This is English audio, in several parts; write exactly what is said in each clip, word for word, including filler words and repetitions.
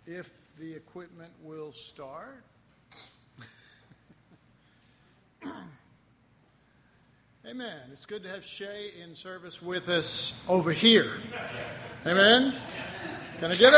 if the equipment will start. Amen. It's good to have Shay in service with us over here. Amen. Can I get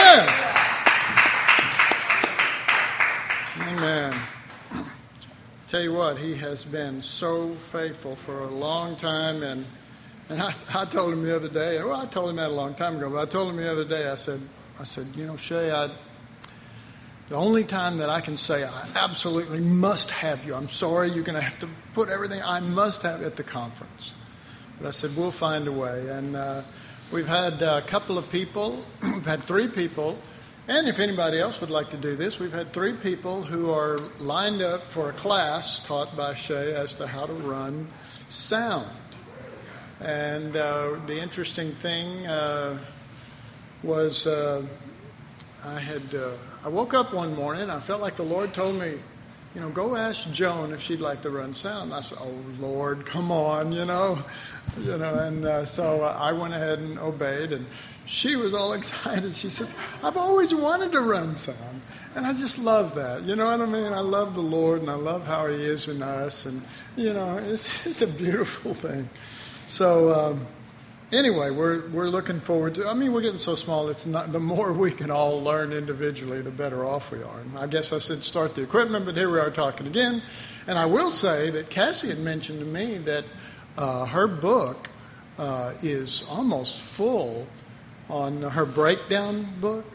an amen? Amen. Tell you what, he has been so faithful for a long time, and and I, I told him the other day. Well, I told him that a long time ago, but I told him the other day. I said, I said, you know, Shay, I. The only time that I can say I absolutely must have you, I'm sorry, you're going to have to put everything I must have at the conference. But I said, we'll find a way. And uh, we've had a couple of people, we've had three people, and if anybody else would like to do this, we've had three people who are lined up for a class taught by Shay as to how to run sound. And uh, the interesting thing uh, was uh, I had... Uh, I woke up one morning and I felt like the Lord told me, you know, go ask Joan if she'd like to run sound. And I said, oh, Lord, come on, you know. you know. And uh, so I went ahead and obeyed. And she was all excited. She said, I've always wanted to run sound. And I just love that. You know what I mean? I love the Lord and I love how he is in us. And, you know, it's just a beautiful thing. So... Um, Anyway, we're we're looking forward to. I mean, we're getting so small. It's not. The more we can all learn individually, the better off we are. And I guess I said start the equipment, but here we are talking again. And I will say that Cassie had mentioned to me that uh, her book uh, is almost full on her breakdown book.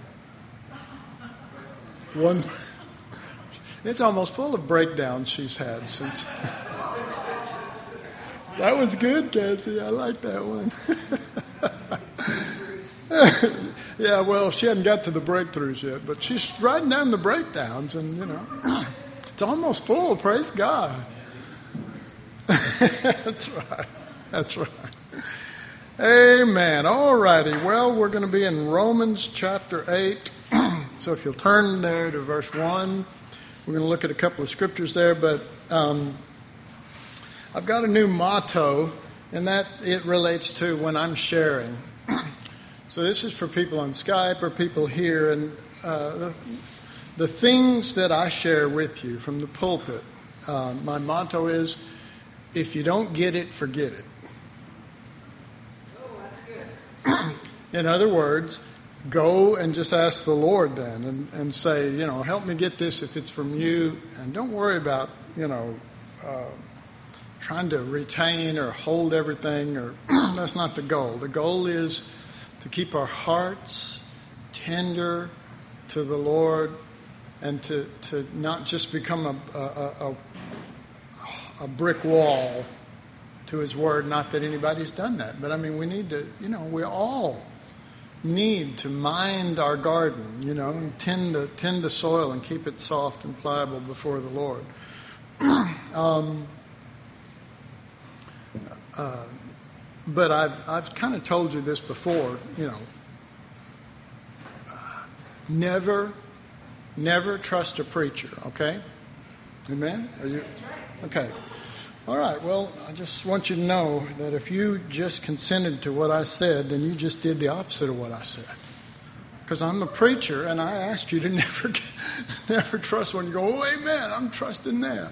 One. It's almost full of breakdowns she's had since. That was good, Cassie. I like that one. Yeah, well, she hadn't got to the breakthroughs yet, but she's writing down the breakdowns, and, you know, it's almost full. Praise God. That's right. That's right. Amen. All righty. Well, we're going to be in Romans chapter eight. So if you'll turn there to verse one, we're going to look at a couple of scriptures there, but... Um, I've got a new motto, and that it relates to when I'm sharing. So this is for people on Skype or people here, and uh, the, the things that I share with you from the pulpit, uh, my motto is, if you don't get it, forget it. Oh, that's good. In other words, go and just ask the Lord then, and, and say, you know, help me get this if it's from you, and don't worry about, you know, uh, trying to retain or hold everything, or that's not the goal. The goal is to keep our hearts tender to the Lord and to, to not just become a, a, a, a brick wall to his word. Not that anybody's done that, but I mean, we need to, you know, we all need to mind our garden, you know, and tend the, tend the soil and keep it soft and pliable before the Lord. um, Uh, but I've I've kind of told you this before, you know. Uh, never, never trust a preacher. Okay, amen. Are you okay? All right. Well, I just want you to know that if you just consented to what I said, then you just did the opposite of what I said. Because I'm a preacher, and I asked you to never, never trust when you go, oh, amen. I'm trusting that.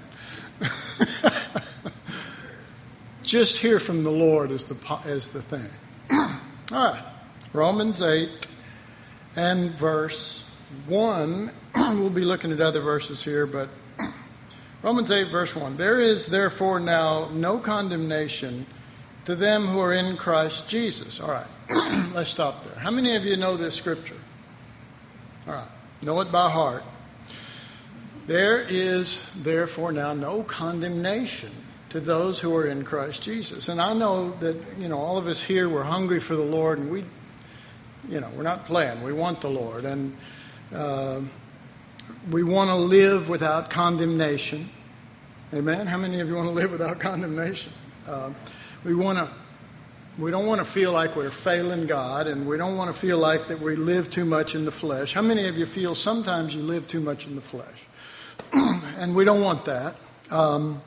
Just hear from the Lord is the is the thing. All right, Romans eight and verse one. We'll be looking at other verses here, but Romans eight verse one. There is therefore now no condemnation to them who are in Christ Jesus. All right, let's stop there. How many of you know this scripture? All right, know it by heart. There is therefore now no condemnation to those who are in Christ Jesus. And I know that, you know, all of us here, we're hungry for the Lord, and we, you know, we're not playing. We want the Lord, and uh, we want to live without condemnation. Amen? How many of you want to live without condemnation? Uh, we want to, we don't want to feel like we're failing God, and we don't want to feel like that we live too much in the flesh. How many of you feel sometimes you live too much in the flesh? And we don't want that. Um,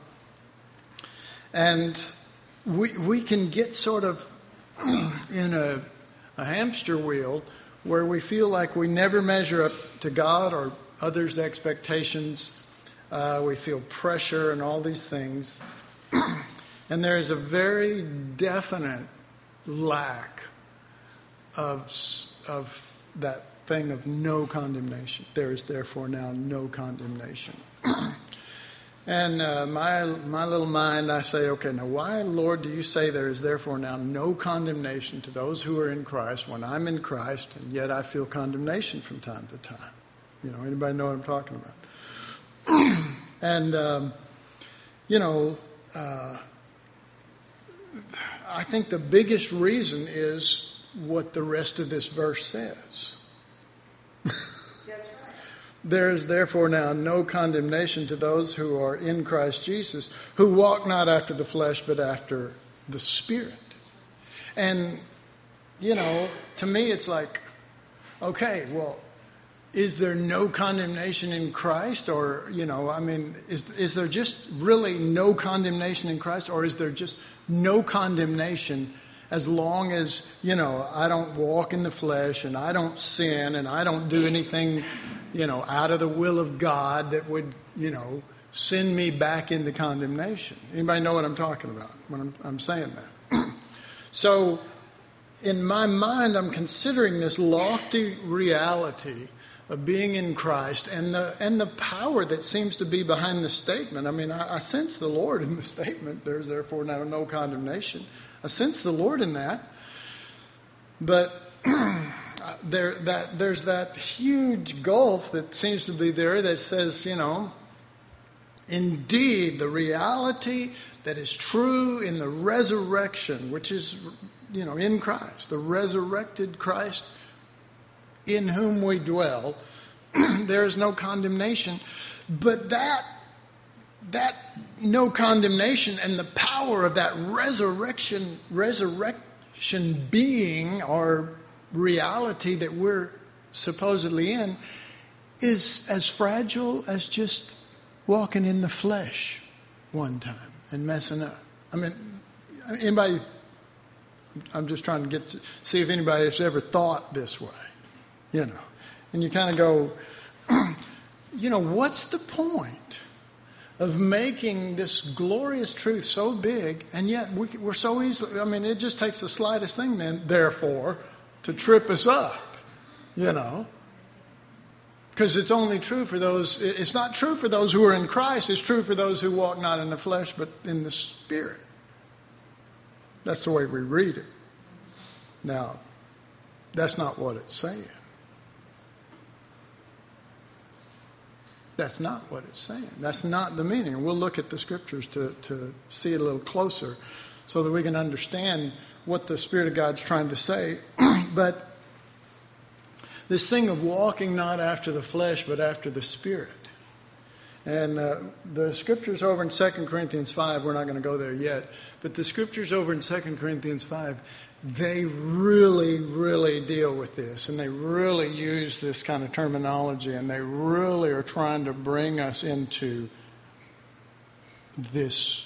And we we can get sort of in a, a hamster wheel where we feel like we never measure up to God or others' expectations. Uh, we feel pressure and all these things. And there is a very definite lack of, of that thing of no condemnation. There is therefore now no condemnation. And uh, my my little mind, I say, okay, now why, Lord, do you say there is therefore now no condemnation to those who are in Christ when I'm in Christ, and yet I feel condemnation from time to time? You know, anybody know what I'm talking about? And, um, you know, uh, I think the biggest reason is what the rest of this verse says. There is therefore now no condemnation to those who are in Christ Jesus, who walk not after the flesh, but after the Spirit. And, you know, to me it's like, okay, well, is there no condemnation in Christ? Or, you know, I mean, is is there just really no condemnation in Christ? Or is there just no condemnation as long as, you know, I don't walk in the flesh and I don't sin and I don't do anything, you know, out of the will of God that would, you know, send me back into condemnation? Anybody know what I'm talking about when I'm, I'm saying that? So in my mind, I'm considering this lofty reality of being in Christ and the and the power that seems to be behind the statement. I mean, I, I sense the Lord in the statement. There's therefore now no condemnation. I sense the Lord in that. But there that there's that huge gulf that seems to be there that says, you know, indeed the reality that is true in the resurrection, which is, you know, in Christ, the resurrected Christ in whom we dwell, there is no condemnation. But that that no condemnation and the power of that resurrection, resurrection being or reality that we're supposedly in is as fragile as just walking in the flesh one time and messing up. I mean, anybody, I'm just trying to get to see if anybody has ever thought this way, you know. And you kind of go, you know, what's the point of making this glorious truth so big, and yet we, we're so easily, I mean, it just takes the slightest thing then, therefore, to trip us up, you know. Because it's only true for those, it's not true for those who are in Christ, it's true for those who walk not in the flesh, but in the Spirit. That's the way we read it. Now, that's not what it's saying. That's not what it's saying. That's not the meaning. We'll look at the scriptures to, to see it a little closer so that we can understand what the Spirit of God's trying to say. But this thing of walking not after the flesh, but after the Spirit. And uh, the scriptures over in Second Corinthians five, we're not going to go there yet, but the scriptures over in Second Corinthians five, they really, really deal with this, and they really use this kind of terminology, and they really are trying to bring us into this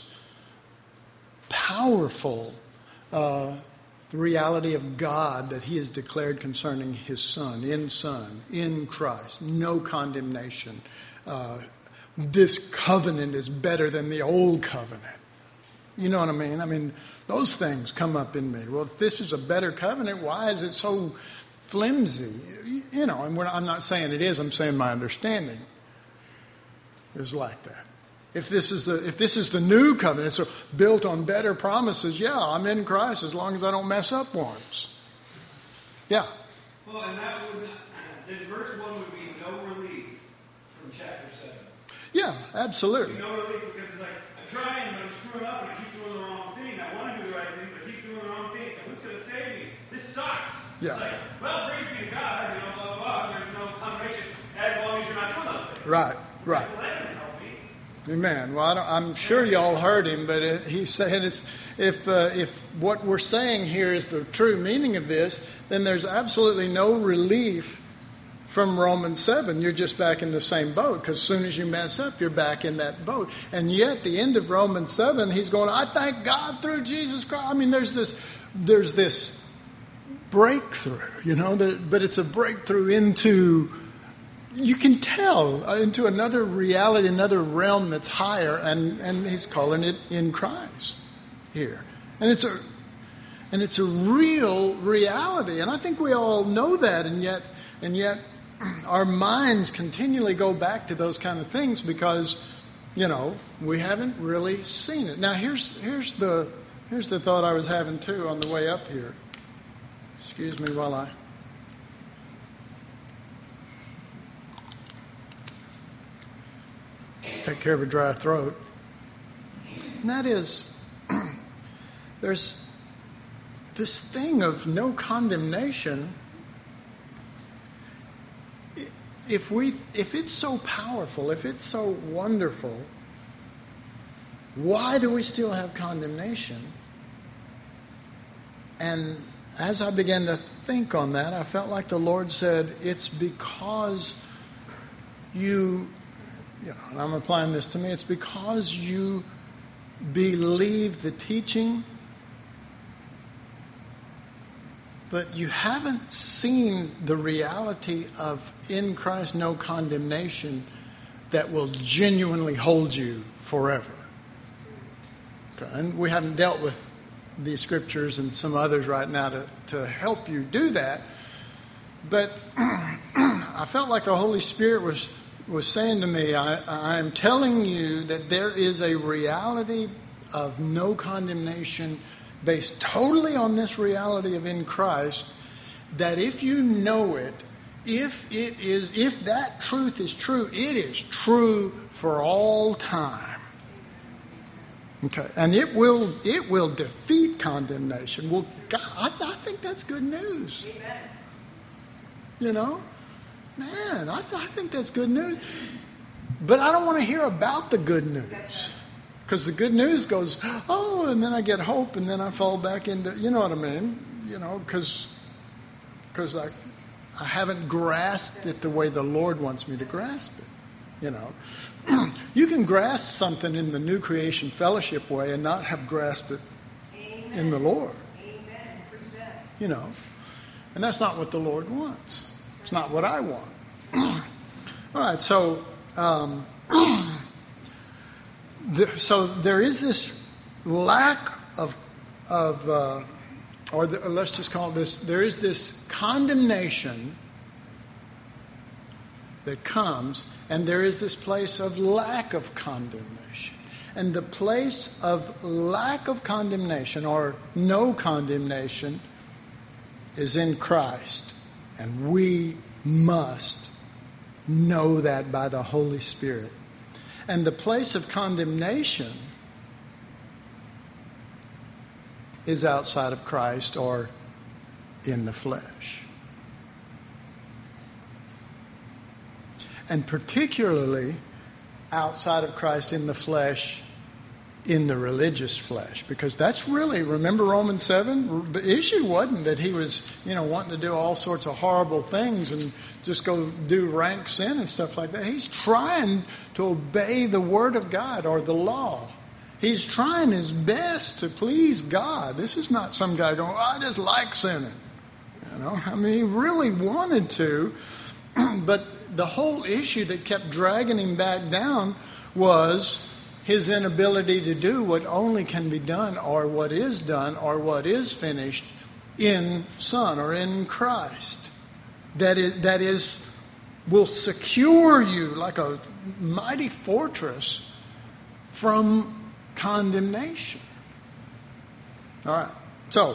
powerful uh, reality of God that He has declared concerning His Son, in Son, in Christ, no condemnation. Uh, this covenant is better than the old covenant. You know what I mean? I mean, those things come up in me. Well, if this is a better covenant, why is it so flimsy? You know, and we're, I'm not saying it is. I'm saying my understanding is like that. If this is the if this is the new covenant, so built on better promises, yeah, I'm in Christ as long as I don't mess up once. Yeah. Well, and that would then verse one would be no relief from chapter seven. Yeah, absolutely. No relief because it's like I'm trying, but I'm screwing up, and I keep doing the wrong thing. I want to do the right thing, but I keep doing the wrong thing. And who's going to save me? This sucks. Yeah. It's like, well, praise be to God, you know, blah blah blah. There's no condemnation as long as you're not doing those things. Right. Right. Well, that didn't help me. Amen. Well, I don't, I'm sure y'all heard him, but it, he's saying it's, if uh, if what we're saying here is the true meaning of this, then there's absolutely no relief from Romans seven. You're just back in the same boat, because as soon as you mess up, you're back in that boat. And yet, the end of Romans seven, he's going, I thank God through Jesus Christ. I mean, there's this, there's this breakthrough, you know, that, but it's a breakthrough into, you can tell, uh, into another reality, another realm that's higher, and, and he's calling it in Christ here. And it's a and it's a real reality, and I think we all know that, and yet and yet our minds continually go back to those kind of things because, you know, we haven't really seen it. Now here's here's the here's the thought I was having too on the way up here. Excuse me while I take care of a dry throat. And that is, there's this thing of no condemnation. If we, if it's so powerful, if it's so wonderful, why do we still have condemnation? And as I began to think on that, I felt like the Lord said, it's because you, you know, and I'm applying this to me, it's because you believe the teaching, but you haven't seen the reality of in Christ no condemnation that will genuinely hold you forever. Okay? And we haven't dealt with these scriptures and some others right now to, to help you do that. But I felt like the Holy Spirit was, was saying to me, I, I'm telling you that there is a reality of no condemnation based totally on this reality of in Christ, that if you know it, if it is, if that truth is true, it is true for all time. Okay, and it will it will defeat condemnation. Well, God, I, I think that's good news. Amen. You know, man, I, I think that's good news. But I don't want to hear about the good news, because the good news goes, oh, and then I get hope, and then I fall back into, you know what I mean? You know, because because I I haven't grasped it the way the Lord wants me to grasp it. You know, you can grasp something in the New Creation Fellowship way and not have grasped it Amen. In the Lord. Amen. You know, and that's not what the Lord wants. It's not what I want. All right, so um, the, so there is this lack of of, uh, or the, let's just call it this. There is this condemnation that comes, and there is this place of lack of condemnation. And the place of lack of condemnation, or no condemnation, is in Christ. And we must know that by the Holy Spirit. And the place of condemnation is outside of Christ, or in the flesh. And particularly outside of Christ in the flesh, in the religious flesh. Because that's really, remember Romans seven? The issue wasn't that he was, you know, wanting to do all sorts of horrible things and just go do rank sin and stuff like that. He's trying to obey the Word of God, or the law. He's trying his best to please God. This is not some guy going, oh, I just like sinning. You know, I mean, he really wanted to, but the whole issue that kept dragging him back down was his inability to do what only can be done, or what is done, or what is finished in Son, or in Christ. That is, that is, will secure you like a mighty fortress from condemnation. All right, so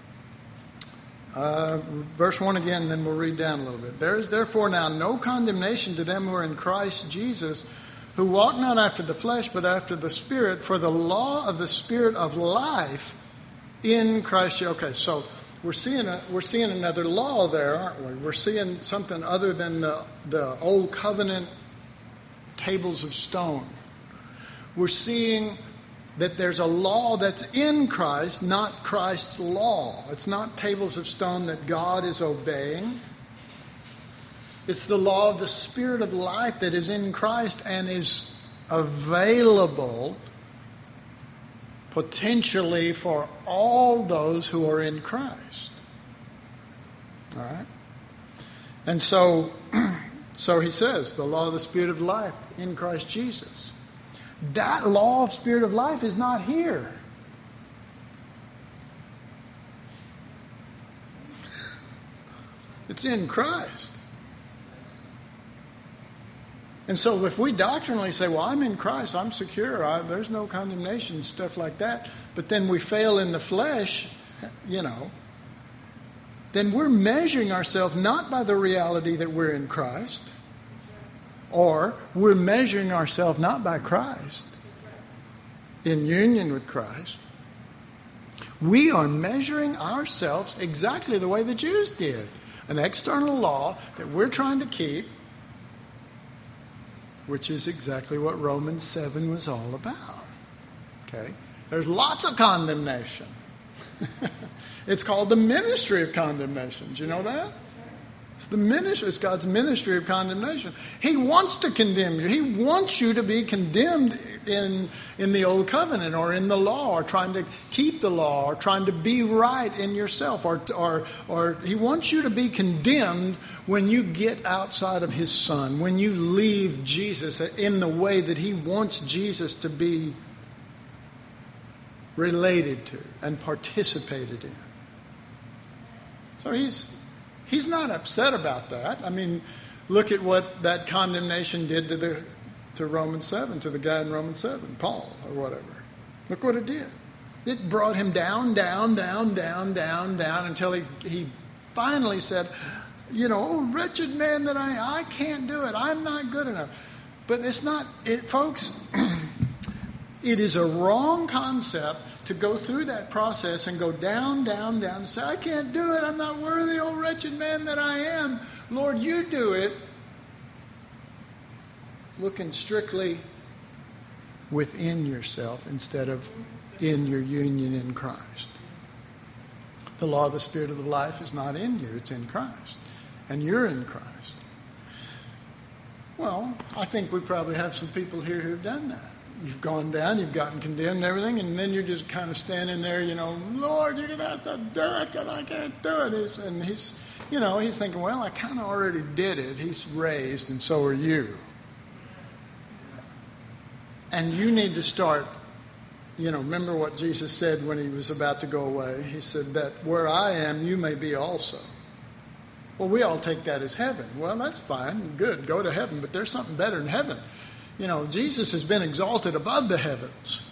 Uh, verse one again, then we'll read down a little bit. There is therefore now no condemnation to them who are in Christ Jesus, who walk not after the flesh, but after the Spirit. For the law of the Spirit of life in Christ Jesus. Okay, so we're seeing a, we're seeing another law there, aren't we? We're seeing something other than the the old covenant tables of stone. We're seeing that there's a law that's in Christ, not Christ's law. It's not tables of stone that God is obeying. It's the law of the Spirit of life that is in Christ and is available potentially for all those who are in Christ. All right? And so, so he says, the law of the Spirit of life in Christ Jesus. That law of Spirit of life is not here. It's in Christ. And so if we doctrinally say, well, I'm in Christ, I'm secure, I, there's no condemnation, stuff like that, but then we fail in the flesh, you know, then we're measuring ourselves not by the reality that we're in Christ, or we're measuring ourselves not by Christ, in union with Christ. We are measuring ourselves exactly the way the Jews did. An external law that we're trying to keep, which is exactly what Romans seven was all about. Okay? There's lots of condemnation. It's called the ministry of condemnation. Do you know that? It's the ministry. It's God's ministry of condemnation. He wants to condemn you. He wants you to be condemned in, in the old covenant or in the law, or trying to keep the law, or trying to be right in yourself, or, or, or he wants you to be condemned when you get outside of his Son, when you leave Jesus in the way that he wants Jesus to be related to and participated in. So he's he's not upset about that. I mean, look at what that condemnation did to the to Romans seven, to the guy in Romans seven, Paul or whatever. Look what it did. It brought him down, down, down, down, down, down until he he finally said, you know, oh, wretched man that I I can't do it. I'm not good enough. But it's not, it, folks, it is a wrong concept to go through that process and go down, down, down, and say, I can't do it. I'm not worthy, oh wretched man that I am. Lord, you do it. Looking strictly within yourself instead of in your union in Christ. The law of the Spirit of life is not in you, it's in Christ. And you're in Christ. Well, I think we probably have some people here who've done that. You've gone down, you've gotten condemned and everything, and then you're just kind of standing there, you know, Lord, you're going to have to do it because I can't do it. He's, and he's, you know, he's thinking, well, I kind of already did it. He's raised, and so are you. And you need to start, you know, remember what Jesus said when he was about to go away. He said that where I am, you may be also. Well, we all take that as heaven. Well, that's fine, good, go to heaven, but there's something better than heaven. You know, Jesus has been exalted above the heavens.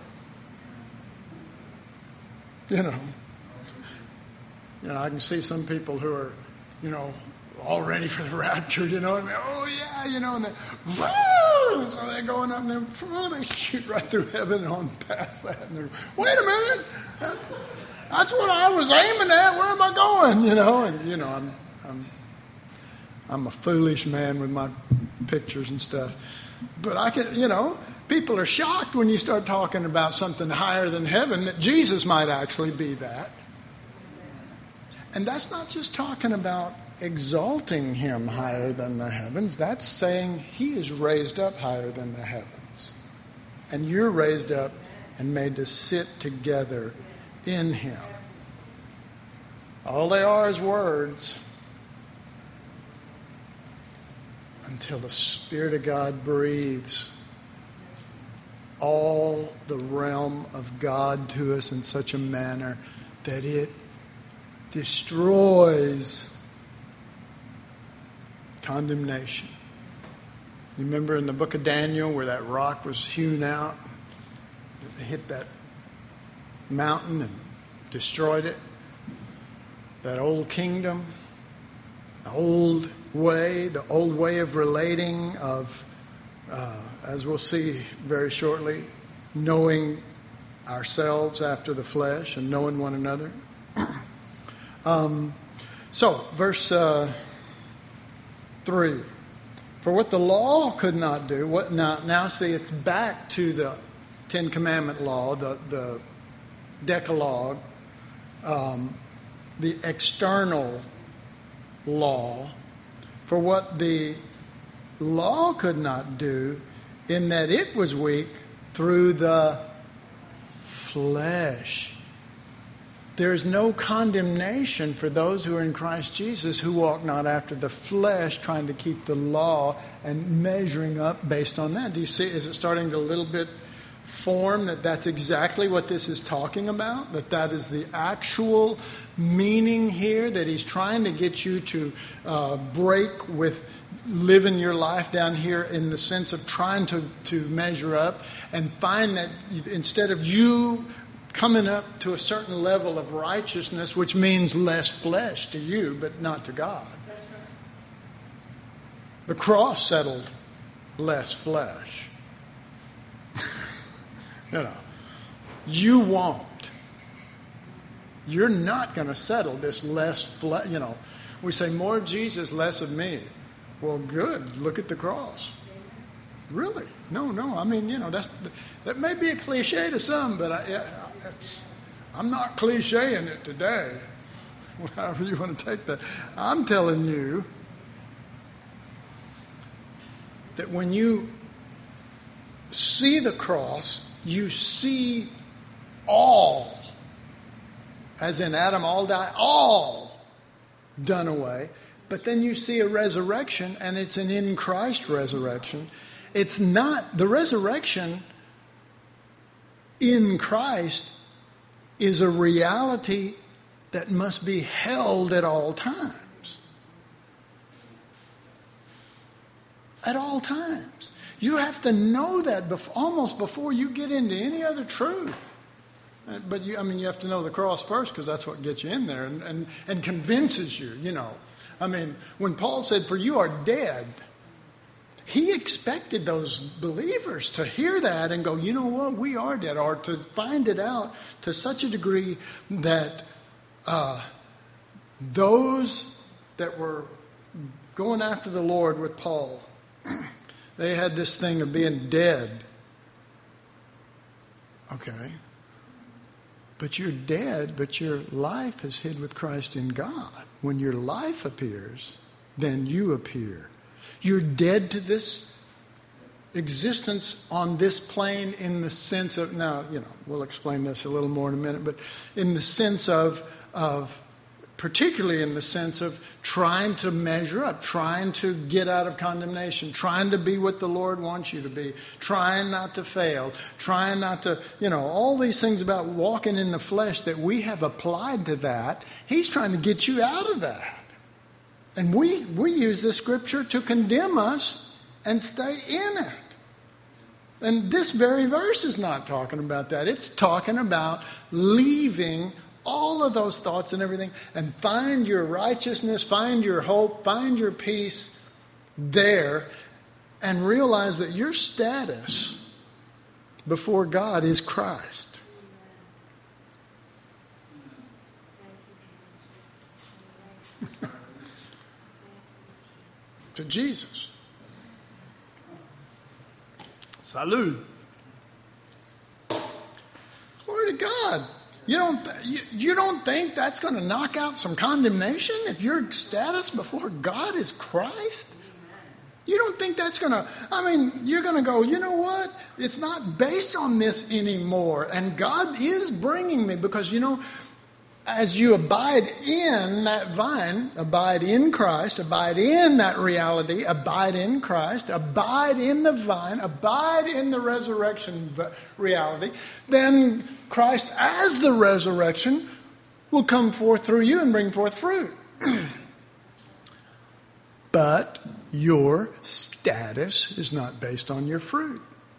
You know, you know, I can see some people who are, you know, all ready for the rapture, you know, and they, oh yeah, you know, and then, woo! So they're going up and then, woo, they shoot right through heaven and on past that. And they're, wait a minute, that's, that's what I was aiming at. Where am I going? You know, and you know, I'm, I'm, I'm a foolish man with my pictures and stuff. But I can, you know, people are shocked when you start talking about something higher than heaven, that Jesus might actually be that. And that's not just talking about exalting him higher than the heavens. That's saying he is raised up higher than the heavens. And you're raised up and made to sit together in him. All they are is words. Until the Spirit of God breathes all the realm of God to us in such a manner that it destroys condemnation. You remember in the book of Daniel where that rock was hewn out? It hit that mountain and destroyed it. That old kingdom, the old way, the old way of relating, of, uh, as we'll see very shortly, knowing ourselves after the flesh and knowing one another. um, so, verse uh, three. For what the law could not do, what now, now see, it's back to the Ten Commandment law, the, the Decalogue, um, the external law. For what the law could not do, in that it was weak through the flesh. there is no condemnation for those who are in Christ Jesus, who walk not after the flesh, trying to keep the law and measuring up based on that. Do you see? Is it starting to a little bit form that that's exactly what this is talking about? That that is the actual meaning here, that he's trying to get you to uh, break with living your life down here in the sense of trying to, to measure up, and find that instead of you coming up to a certain level of righteousness, which means less flesh to you, but not to God. The cross settled less flesh. You know, you won't. You're not going to settle this less flesh. You know, we say more of Jesus, less of me. Well, good. Look at the cross. Really? No, no. I mean, you know, that's that may be a cliche to some, but I, it's, I'm not clicheing it today. However you want to take that. I'm telling you that when you see the cross, you see all, as in Adam, all die, all done away. But then you see a resurrection, and it's an in Christ resurrection. It's not, the resurrection in Christ is a reality that must be held at all times. At all times. You have to know that before, almost before you get into any other truth. But you, I mean, you have to know the cross first, because that's what gets you in there and, and, and convinces you, you know. I mean, when Paul said, "For you are dead," he expected those believers to hear that and go, you know what, we are dead, or to find it out to such a degree that uh, those that were going after the Lord with Paul, they had this thing of being dead. Okay. But you're dead, but your life is hid with Christ in God. When your life appears, then you appear. You're dead to this existence on this plane in the sense of, now, you know, we'll explain this a little more in a minute, but in the sense of, of particularly in the sense of trying to measure up, trying to get out of condemnation, trying to be what the Lord wants you to be, trying not to fail, trying not to, you know, all these things about walking in the flesh that we have applied to that. He's trying to get you out of that. And we, we use this scripture to condemn us and stay in it. And this very verse is not talking about that. It's talking about leaving all of those thoughts and everything, and find your righteousness, find your hope, find your peace there, and realize that your status before God is Christ. To Jesus. Salud. Glory to God. You don't, you, you don't think that's going to knock out some condemnation if your status before God is Christ? You don't think that's going to, I mean, you're going to go, you know what? It's not based on this anymore. And God is bringing me, because, you know, as you abide in that vine, abide in Christ, abide in that reality, abide in Christ, abide in the vine, abide in the resurrection reality, then Christ as the resurrection will come forth through you and bring forth fruit. But your status is not based on your fruit.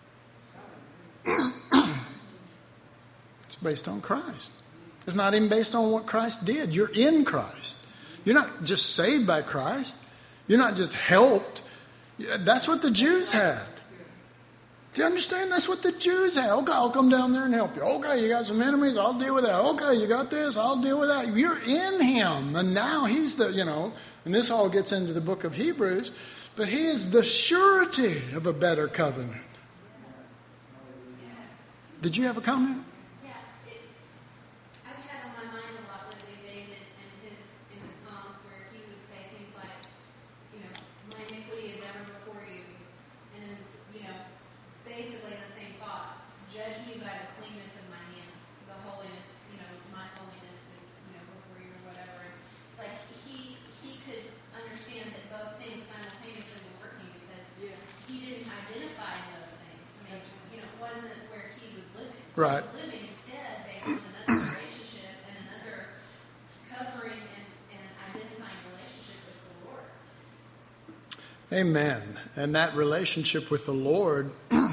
It's based on Christ. It's not even based on what Christ did. You're in Christ. You're not just saved by Christ. You're not just helped. That's what the Jews had. Do you understand? That's what the Jews had. Okay, I'll come down there and help you. Okay, you got some enemies, I'll deal with that. Okay, you got this, I'll deal with that. You're in Him. And now He's the, you know, and this all gets into the book of Hebrews, but He is the surety of a better covenant. Did you have a comment? Right. Living instead based on another relationship and another covering and, and identifying relationship with the Lord. Amen. And that relationship with the Lord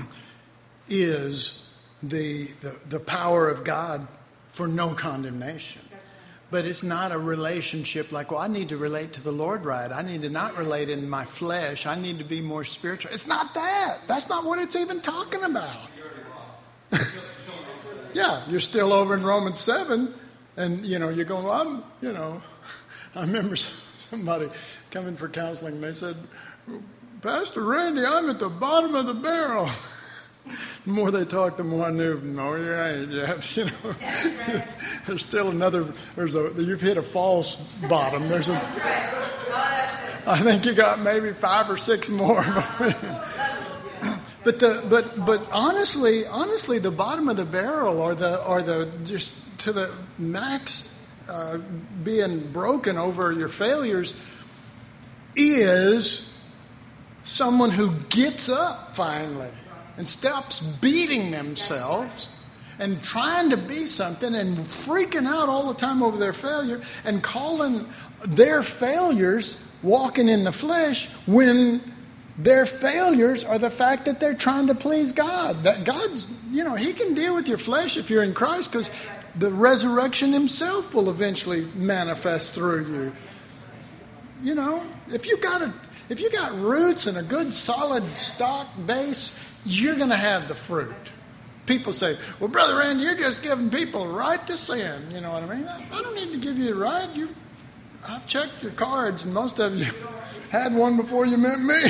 is the, the the power of God for no condemnation. But it's not a relationship like, well, I need to relate to the Lord right. I need to not relate in my flesh. I need to be more spiritual. It's not that. That's not what it's even talking about. Yeah, you're still over in Romans seven. And, you know, you're going, well, I'm, you know, I remember somebody coming for counseling. And they said, Pastor Randy, I'm at the bottom of the barrel. The more they talked, the more I knew, no, you ain't yet. You know, right. There's still another, there's a, you've hit a false bottom. There's a, That's right. Oh, I think you got maybe five or six more. But the, but, but honestly, honestly, the bottom of the barrel or the, or the, just to the max uh, being broken over your failures is someone who gets up finally and stops beating themselves and trying to be something and freaking out all the time over their failure and calling their failures walking in the flesh when their failures are the fact that they're trying to please God. That God's, you know, He can deal with your flesh if you're in Christ because the resurrection Himself will eventually manifest through you. You know, if you got a, if you got roots and a good solid stock base, you're going to have the fruit. People say, well, Brother Randy, you're just giving people a right to sin. You know what I mean? I, I don't need to give you the right. You, I've checked your cards, and most of you had one before you met me.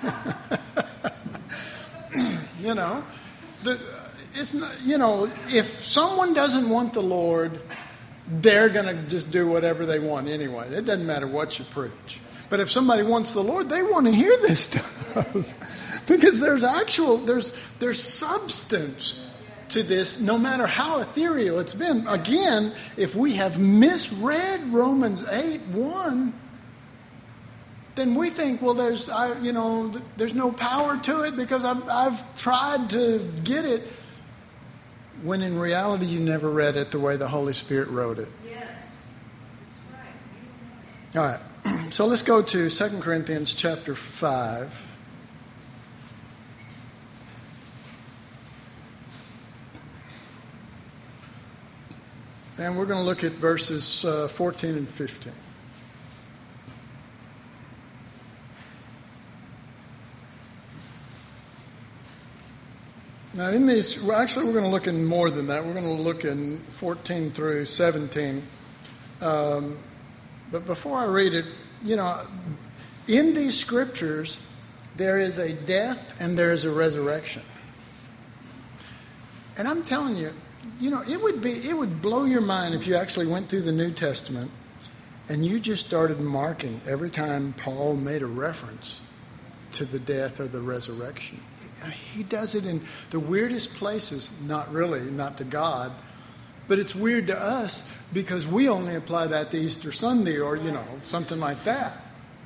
You know, the, it's not, you know, if someone doesn't want the Lord, they're going to just do whatever they want anyway. It doesn't matter what you preach. But if somebody wants the Lord, they want to hear this stuff. Because there's actual, there's there's substance to this, no matter how ethereal it's been. Again, if we have misread Romans eight one, then we think, well, there's, I, you know, there's no power to it because I've, I've tried to get it. When in reality, you never read it the way the Holy Spirit wrote it. yes. That's right. All right. So let's go to Second Corinthians chapter five. And we're going to look at verses uh, fourteen and fifteen. Now, in these, well, actually, we're going to look in more than that. We're going to look in fourteen through seventeen. Um, but before I read it, you know, in these scriptures, there is a death and there is a resurrection. And I'm telling you, you know, it would be, it would blow your mind if you actually went through the New Testament and you just started marking every time Paul made a reference to the death or the resurrection. He does it in the weirdest places, not really, not to God, but it's weird to us because we only apply that to Easter Sunday or, you know, something like that.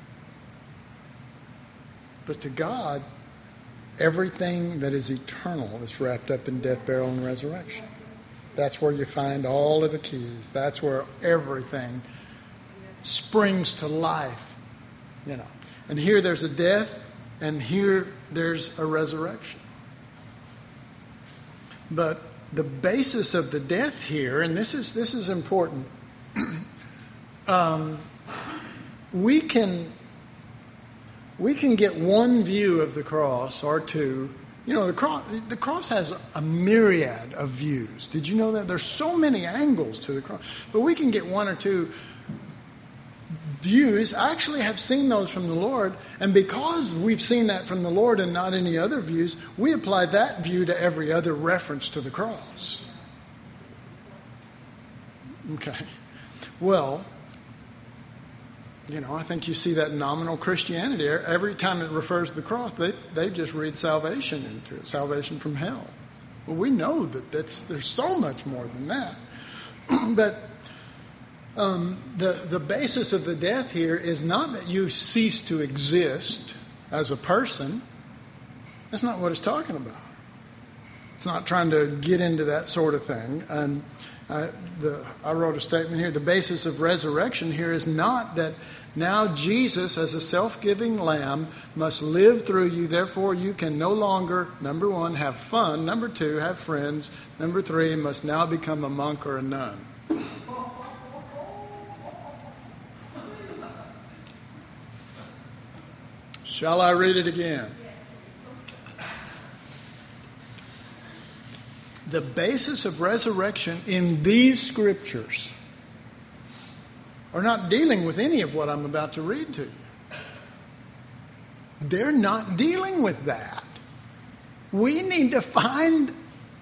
But to God, everything that is eternal is wrapped up in death, burial, and resurrection. That's where you find all of the keys. That's where everything springs to life, you know. And here there's a death, and here there's a resurrection. But the basis of the death here, and this is this is important, um, we can we can get one view of the cross or two. You know, the cross, the cross has a myriad of views. Did you know that? There's so many angles to the cross. But we can get one or two views. I actually have seen those from the Lord. And because we've seen that from the Lord and not any other views, we apply that view to every other reference to the cross. Okay. Well, you know, I think you see that in nominal Christianity. Every time it refers to the cross, they they just read salvation into it, salvation from hell. Well, we know that that's, there's so much more than that. But um, the the basis of the death here is not that you cease to exist as a person. That's not what it's talking about. It's not trying to get into that sort of thing. And I, the, I wrote a statement here. The basis of resurrection here is not that now Jesus, as a self-giving lamb, must live through you. Therefore, you can no longer, number one, have fun. Number two, have friends. Number three, must now become a monk or a nun. Shall I read it again? The basis of resurrection in these scriptures are not dealing with any of what I'm about to read to you. They're not dealing with that. We need to find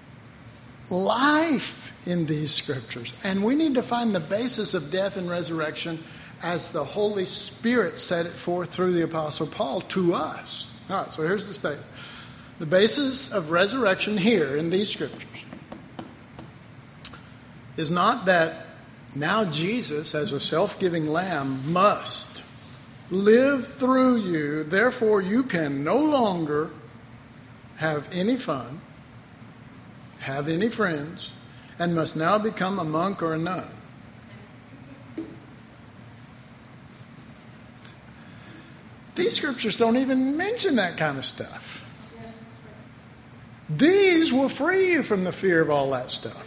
life in these scriptures. And we need to find the basis of death and resurrection as the Holy Spirit set it forth through the Apostle Paul to us. All right, so here's the statement. The basis of resurrection here in these scriptures is not that now Jesus, as a self-giving lamb, must live through you. Therefore, you can no longer have any fun, have any friends, and must now become a monk or a nun. These scriptures don't even mention that kind of stuff. These will free you from the fear of all that stuff.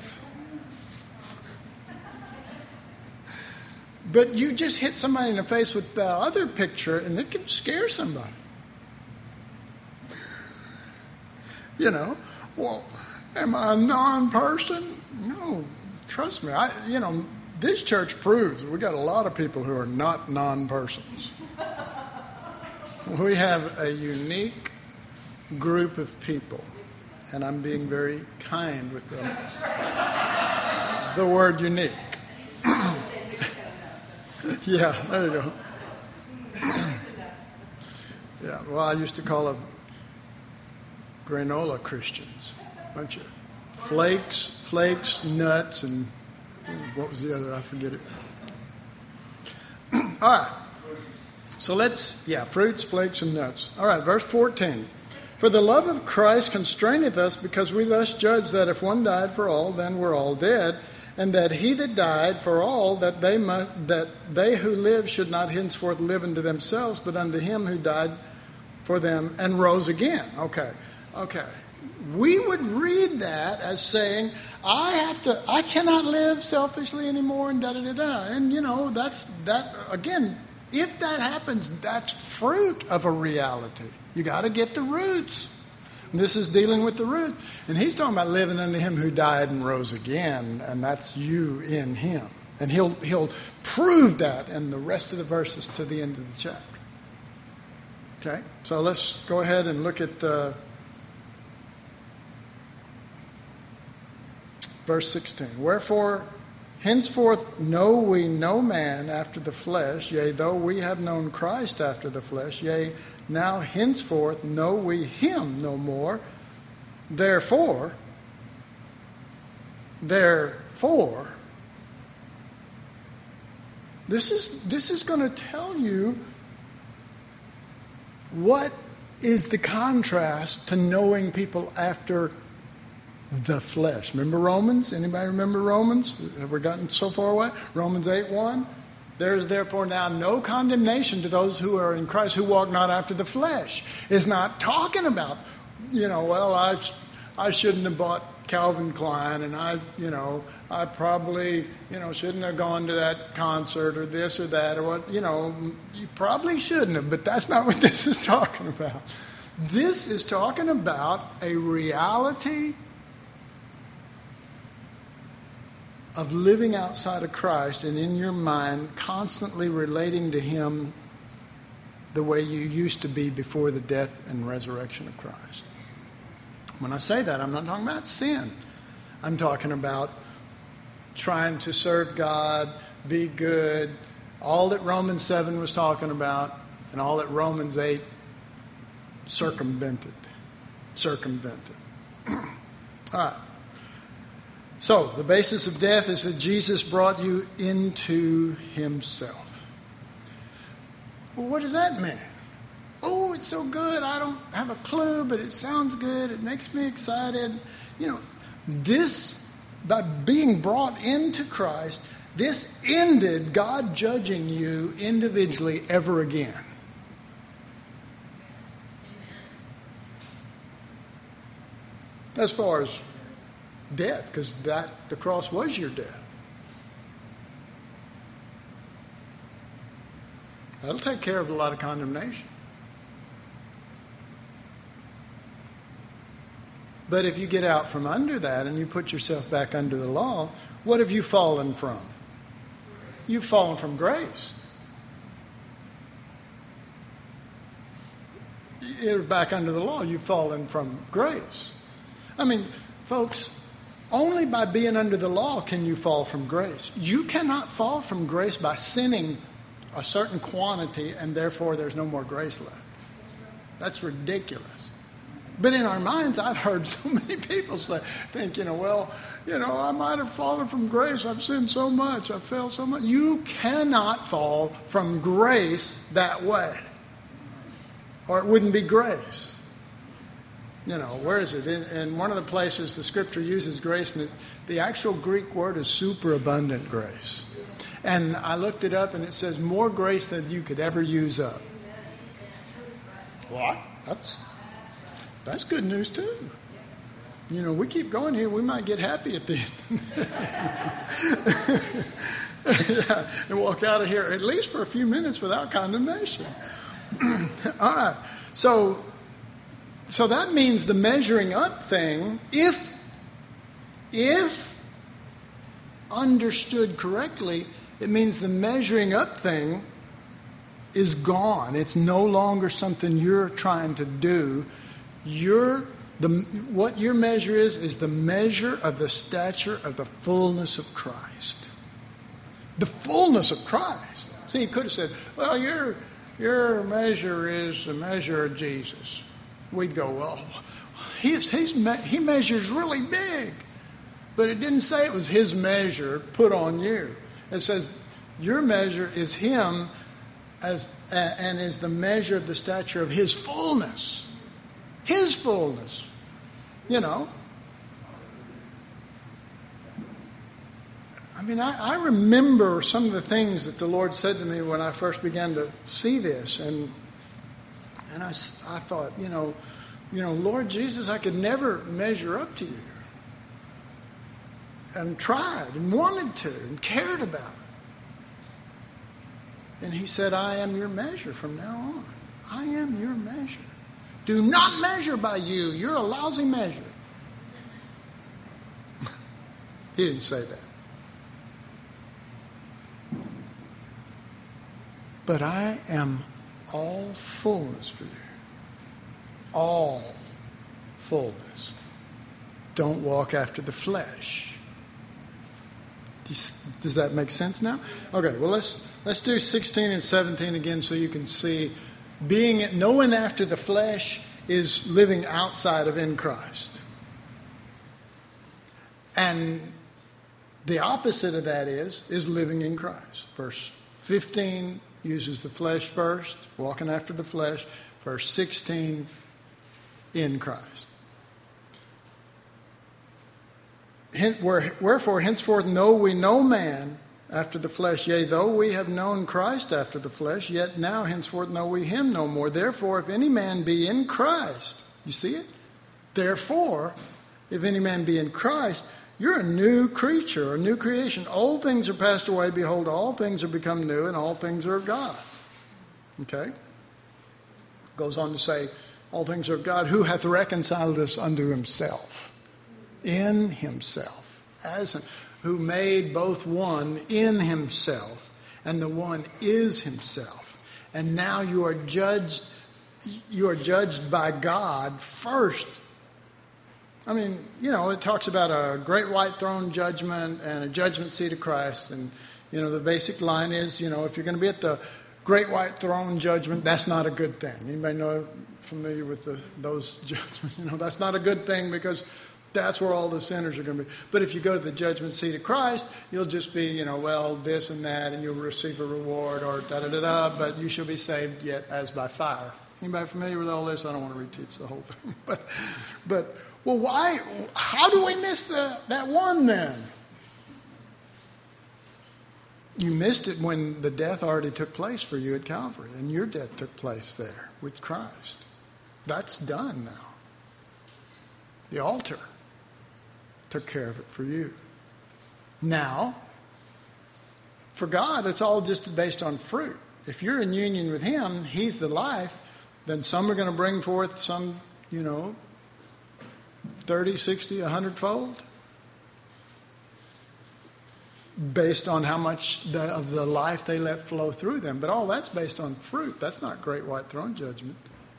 But you just hit somebody in the face with the other picture and it can scare somebody. You know, well, am I a non-person? No, trust me. I, you know, this church proves we got a lot of people who are not non-persons. We have a unique group of people, and I'm being very kind with them. The word unique. Yeah, there you go. Yeah, well, I used to call them granola Christians. A bunch of flakes, flakes, nuts, and what was the other? I forget it. All right. So let's, yeah, fruits, flakes, and nuts. All right, verse fourteen. For the love of Christ constraineth us, because we thus judge that if one died for all, then we're all dead. And that he that died for all, that they must, that they who live should not henceforth live unto themselves, but unto him who died for them and rose again. Okay, okay. We would read that as saying, I have to, I cannot live selfishly anymore, and da da da da. And you know, that's that again. If that happens, that's fruit of a reality. You got to get the roots. This is dealing with the root. And he's talking about living unto him who died and rose again, and that's you in him. And he'll he'll prove that in the rest of the verses to the end of the chapter. Okay? So let's go ahead and look at uh, verse sixteen. Wherefore, henceforth know we no man after the flesh, yea, though we have known Christ after the flesh, yea, now henceforth know we him no more. Therefore, therefore, this is this is going to tell you what is the contrast to knowing people after the flesh. Remember Romans? Anybody remember Romans? Have we gotten so far away? Romans eight one. There is therefore now no condemnation to those who are in Christ, who walk not after the flesh. It's not talking about, you know, well, I, I shouldn't have bought Calvin Klein, and I, you know, I probably, you know, shouldn't have gone to that concert or this or that or what, you know, you probably shouldn't have, but that's not what this is talking about. This is talking about a reality of living outside of Christ and in your mind constantly relating to him the way you used to be before the death and resurrection of Christ. When I say that, I'm not talking about sin. I'm talking about trying to serve God, be good, all that Romans seven was talking about, and all that Romans eight circumvented. Circumvented. All right. So, the basis of death is that Jesus brought you into himself. Well, what does that mean? Oh, it's so good. I don't have a clue, but it sounds good. It makes me excited. You know, this, by being brought into Christ, this ended God judging you individually ever again. As far as death, because that the cross was your death. That'll take care of a lot of condemnation. But if you get out from under that and you put yourself back under the law, what have you fallen from? You've fallen from grace. You're back under the law. You've fallen from grace. I mean, folks, only by being under the law can you fall from grace. You cannot fall from grace by sinning a certain quantity and therefore there's no more grace left. That's ridiculous. But in our minds, I've heard so many people say, think, you know, well, you know, I might have fallen from grace. I've sinned so much. I've failed so much. You cannot fall from grace that way. Or it wouldn't be grace. You know, where is it? In, in one of the places the scripture uses grace, and it, the actual Greek word is superabundant grace. And I looked it up, and it says more grace than you could ever use up. What? That's, that's good news, too. You know, we keep going here, we might get happy at the end. Yeah, and walk out of here, at least for a few minutes, without condemnation. All right. So... So that means the measuring up thing, if, if understood correctly, it means the measuring up thing is gone. It's no longer something you're trying to do. You're, the, what your measure is, is the measure of the stature of the fullness of Christ. The fullness of Christ. See, he could have said, well, your, your measure is the measure of Jesus. We'd go, well, he's, he's me- he measures really big. But it didn't say it was his measure put on you. It says your measure is him as uh, and is the measure of the stature of his fullness. His fullness. You know. I mean, I, I remember some of the things that the Lord said to me when I first began to see this. And And I, I thought, you know, you know, Lord Jesus, I could never measure up to you. And tried and wanted to and cared about it. And he said, I am your measure from now on. I am your measure. Do not measure by you. You're a lousy measure. He didn't say that. But I am all fullness for you. All fullness. Don't walk after the flesh. Does, does that make sense now? Okay, well let's let's do sixteen and seventeen again so you can see being knowing after the flesh is living outside of in Christ. And the opposite of that is is living in Christ. Verse fifteen uses the flesh first, walking after the flesh. Verse sixteen, in Christ. Wherefore, henceforth know we no man after the flesh. Yea, though we have known Christ after the flesh, yet now henceforth know we him no more. Therefore, if any man be in Christ, you see it? Therefore, if any man be in Christ, you're a new creature, a new creation. Old things are passed away. Behold, all things are become new, and all things are of God. Okay? Goes on to say, all things are of God, who hath reconciled us unto himself. In himself. As him, who made both one in himself, and the one is himself. And now you are judged, you are judged by God first. I mean, you know, it talks about a great white throne judgment and a judgment seat of Christ. And, you know, the basic line is, you know, if you're going to be at the great white throne judgment, that's not a good thing. Anybody know, familiar with the, those judgments? You know, that's not a good thing because that's where all the sinners are going to be. But if you go to the judgment seat of Christ, you'll just be, you know, well, this and that, and you'll receive a reward or da-da-da-da, but you shall be saved yet as by fire. Anybody familiar with all this? I don't want to reteach the whole thing. But, but Well, why? How do we miss the, that one then? You missed it when the death already took place for you at Calvary, and your death took place there with Christ. That's done now. The altar took care of it for you. Now, for God, it's all just based on fruit. If you're in union with Him, He's the life, then some are going to bring forth some, you know, thirty, sixty, a hundred fold. Based on how much the, of the life they let flow through them. But all that's based on fruit. That's not great white throne judgment.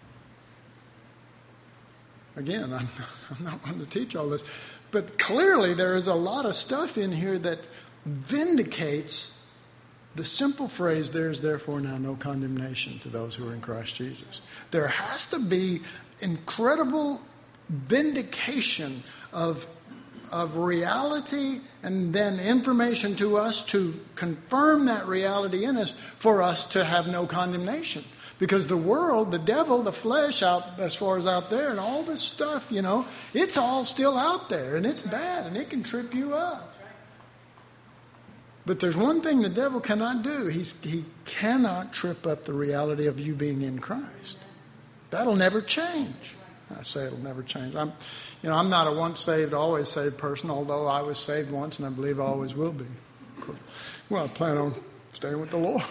Again, I'm, I'm not one to teach all this. But clearly there is a lot of stuff in here that vindicates the simple phrase, there is therefore now no condemnation to those who are in Christ Jesus. There has to be incredible vindication of of reality and then information to us to confirm that reality in us for us to have no condemnation. Because the world, the devil, the flesh out as far as out there and all this stuff, you know, it's all still out there and it's bad and it can trip you up. But there's one thing the devil cannot do. He's, he cannot trip up the reality of you being in Christ. That'll never change. I say it'll never change. I'm, you know, I'm not a once saved, always saved person, although I was saved once and I believe I always will be. Well, I plan on staying with the Lord.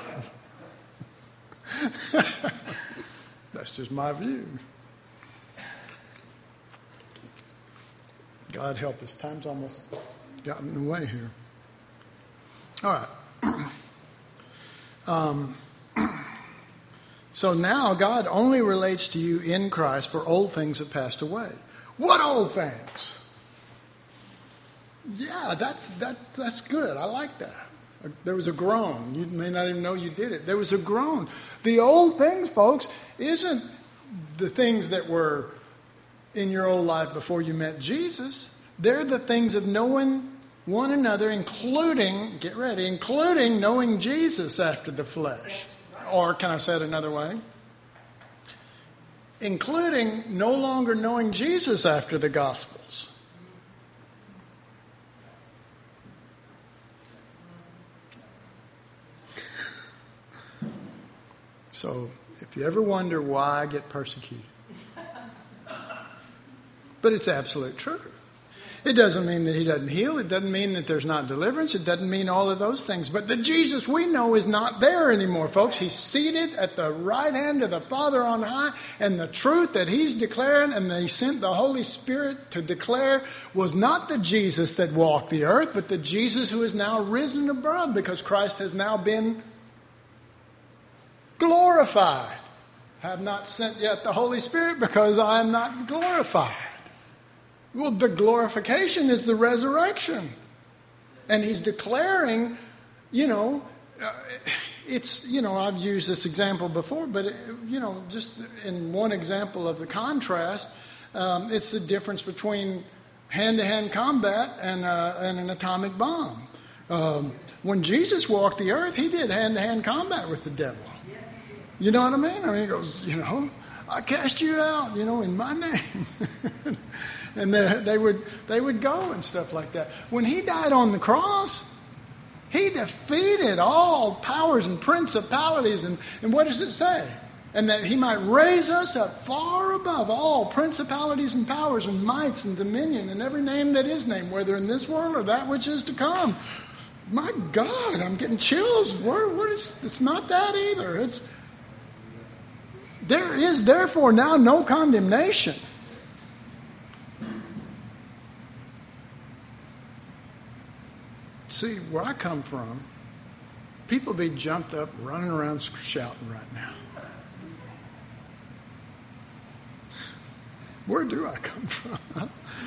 That's just my view. God help us. Time's almost gotten in the way here. All right. um, so now God only relates to you in Christ for old things that passed away. What old things? Yeah, that's that. That's good. I like that. There was a groan. You may not even know you did it. There was a groan. The old things, folks, isn't the things that were in your old life before you met Jesus. They're the things of knowing one another, including, get ready, including knowing Jesus after the flesh. Or can I say it another way? Including no longer knowing Jesus after the Gospels. So, if you ever wonder why I get persecuted, but it's absolute truth. It doesn't mean that He doesn't heal. It doesn't mean that there's not deliverance. It doesn't mean all of those things. But the Jesus we know is not there anymore, folks. He's seated at the right hand of the Father on high, and the truth that He's declaring and He sent the Holy Spirit to declare was not the Jesus that walked the earth, but the Jesus who is now risen above, because Christ has now been glorified. I have not sent yet the Holy Spirit because I am not glorified. Well, the glorification is the resurrection. And He's declaring, you know, uh, it's, you know, I've used this example before, but, it, you know, just in one example of the contrast, um, it's the difference between hand-to-hand combat and, uh, and an atomic bomb. Um, when Jesus walked the earth, He did hand-to-hand combat with the devil. You know what I mean? I mean, He goes, you know, I cast you out, you know, in my name. And they, they would they would go and stuff like that. When He died on the cross, He defeated all powers and principalities. And, and what does it say? And that He might raise us up far above all principalities and powers and mights and dominion and every name that is named, whether in this world or that which is to come. My God, I'm getting chills. What, what is, it's not that either. It's there is therefore now no condemnation. See, where I come from, people be jumped up, running around shouting right now. Where do I come from?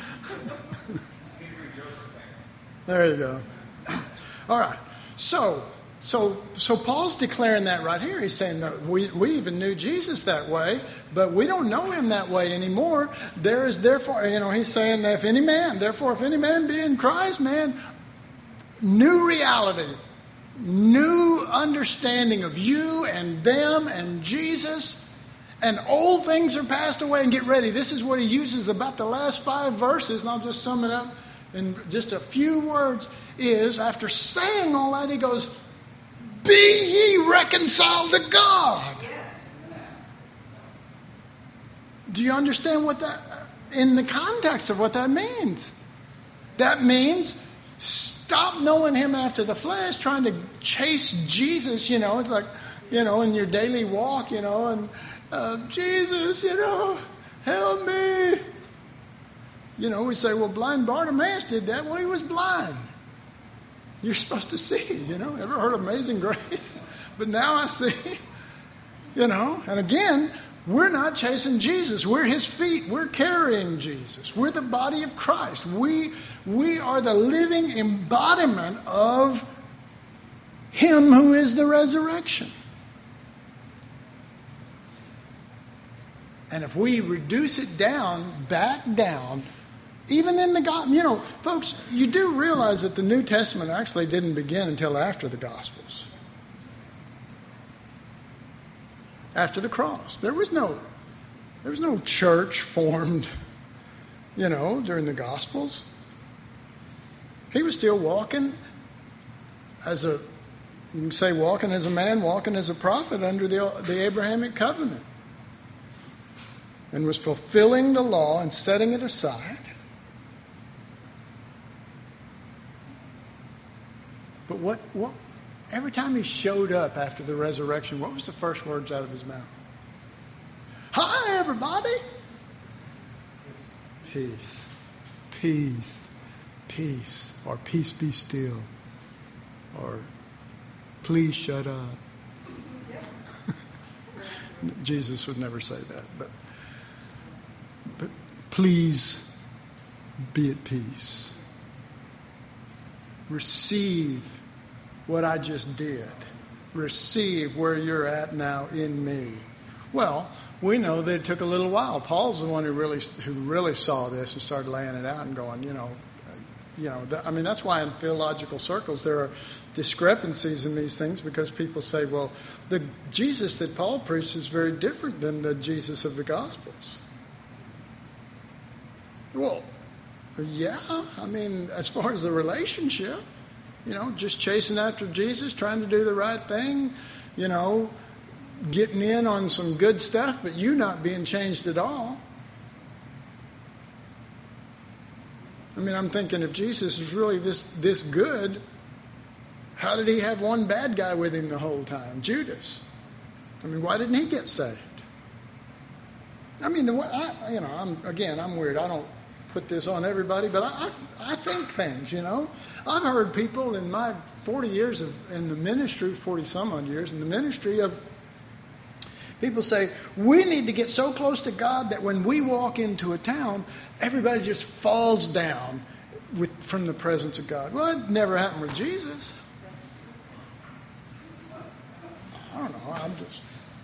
There you go. All right. So, so, so Paul's declaring that right here. He's saying that we, we even knew Jesus that way, but we don't know Him that way anymore. There is therefore, you know, he's saying that if any man, therefore if any man be in Christ, man, new reality, new understanding of you and them and Jesus. And old things are passed away, and get ready. This is what he uses about the last five verses, and I'll just sum it up in just a few words, is after saying all that, he goes, be ye reconciled to God. Do you understand what that, in the context of what that means? That means stop knowing him after the flesh, trying to chase Jesus, you know, it's like, you know, in your daily walk, you know, and uh, Jesus, you know, help me. You know, we say, well, blind Bartimaeus did that. Well, he was blind. You're supposed to see, you know. Ever heard of Amazing Grace? But now I see, you know. And again, we're not chasing Jesus. We're his feet. We're carrying Jesus. We're the body of Christ. We, we are the living embodiment of him who is the resurrection. And if we reduce it down, back down, even in the gospel, you know, folks, you do realize that the New Testament actually didn't begin until after the Gospels. After the cross. There was no, there was no church formed, you know, during the Gospels. He was still walking as a, you can say walking as a man, walking as a prophet under the, the Abrahamic covenant. And was fulfilling the law and setting it aside. But what, what, every time he showed up after the resurrection, what was the first words out of his mouth? Hi, everybody. Peace, peace, peace, or peace be still, or please shut up. Jesus would never say that, but but please be at peace. Receive what I just did. Receive where you're at now in me. Well, we know that it took a little while. Paul's the one who really who really saw this and started laying it out and going, you know, you know. The, I mean, that's why in theological circles there are discrepancies in these things, because people say, well, the Jesus that Paul preached is very different than the Jesus of the Gospels. Well, yeah, I mean, as far as the relationship, you know, just chasing after Jesus, trying to do the right thing, you know, getting in on some good stuff, but you not being changed at all. I mean, I'm thinking if Jesus is really this this good, how did he have one bad guy with him the whole time? Judas. I mean, why didn't he get saved? I mean, the way I, you know, I'm again, I'm weird. I don't put this on everybody, but I, I, I think things, you know. I've heard people in my forty years of in the ministry, forty some odd years in the ministry, of people say, we need to get so close to God that when we walk into a town, everybody just falls down with, from the presence of God. Well, it never happened with Jesus. I don't know. I'm just,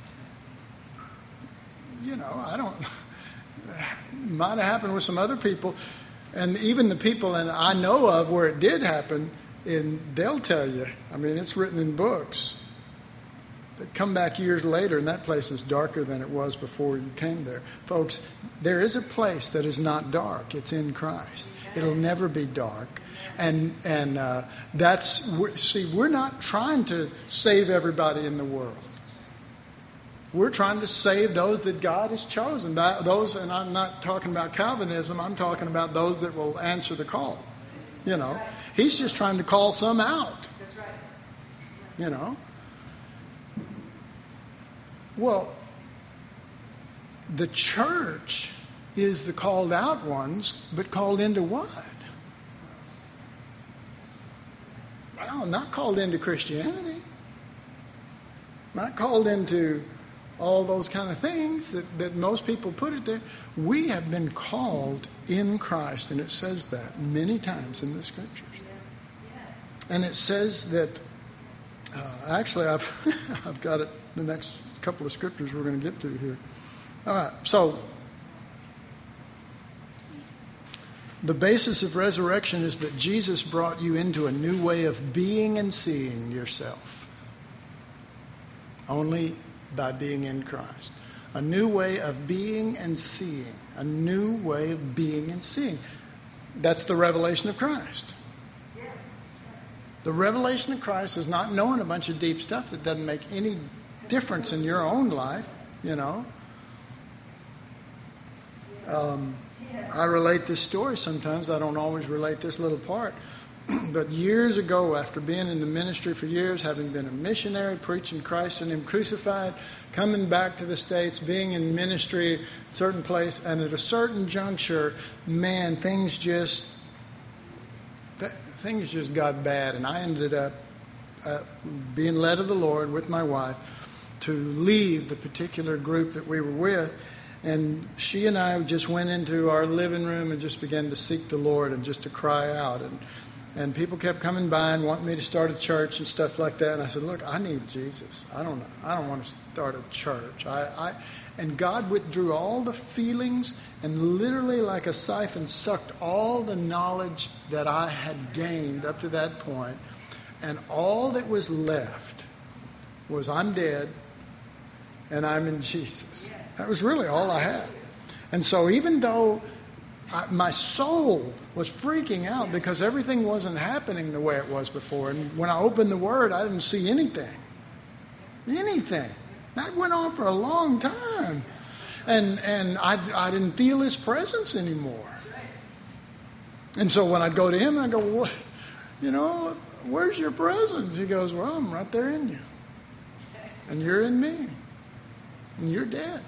you know, I don't. Might have happened with some other people, and even the people and I know of where it did happen, and they'll tell you. I mean, it's written in books. But come back years later, and that place is darker than it was before you came there. Folks, there is a place that is not dark. It's in Christ. It'll never be dark. And and uh, that's, see, we're not trying to save everybody in the world. We're trying to save those that God has chosen. Those, and I'm not talking about Calvinism. I'm talking about those that will answer the call. You know, he's just trying to call some out. That's right. You know. Well, the church is the called out ones, but called into what? Well, not called into Christianity. Not called into all those kind of things that, that most people put it there. We have been called in Christ, and it says that many times in the Scriptures. Yes. Yes. And it says that, uh, actually, I've I've got it, the next couple of Scriptures we're going to get to here. All right, so the basis of resurrection is that Jesus brought you into a new way of being and seeing yourself. Only by being in Christ. A new way of being and seeing. A new way of being and seeing. That's the revelation of Christ. The revelation of Christ is not knowing a bunch of deep stuff that doesn't make any difference in your own life, you know. Um, I relate this story sometimes. I don't always relate this little part. But years ago, after being in the ministry for years, having been a missionary, preaching Christ and Him crucified, coming back to the States, being in ministry at a certain place, and at a certain juncture, man, things just th- things just got bad, and I ended up uh, being led of the Lord with my wife to leave the particular group that we were with. And she and I just went into our living room and just began to seek the Lord and just to cry out. And and people kept coming by and wanting me to start a church and stuff like that. And I said, look, I need Jesus. I don't know. I don't want to start a church. I, I and God withdrew all the feelings and literally like a siphon sucked all the knowledge that I had gained up to that point. And all that was left was I'm dead and I'm in Jesus. That was really all I had. And so even though I, my soul was freaking out because everything wasn't happening the way it was before. And when I opened the Word, I didn't see anything. Anything. That went on for a long time. And and I, I didn't feel His presence anymore. And so when I'd go to Him, I'd go, well, you know, where's your presence? He goes, well, I'm right there in you. And you're in me. And you're dead.